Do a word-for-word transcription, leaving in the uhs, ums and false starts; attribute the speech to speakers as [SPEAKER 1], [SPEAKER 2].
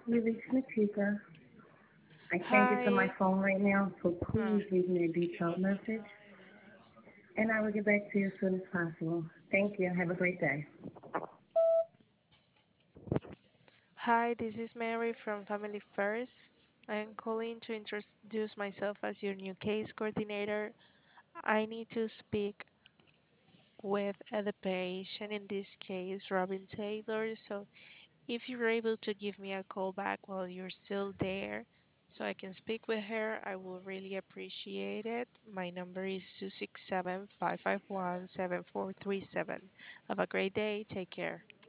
[SPEAKER 1] You reached Nikita. I can't get to my
[SPEAKER 2] Hi.
[SPEAKER 1] phone right now, so
[SPEAKER 2] Oh.
[SPEAKER 1] please leave me a detailed message, and I will get back to you as soon as possible. Thank you. Have a great day.
[SPEAKER 2] Hi, this is Mary from Family First. I am calling to introduce myself as your new case coordinator. I need to speak with uh, the patient, in this case, Robin Taylor. So if you're able to give me a call back while you're still there so I can speak with her, I will really appreciate it. My number is two six seven, five five one, seven four three seven. Have a great day. Take care.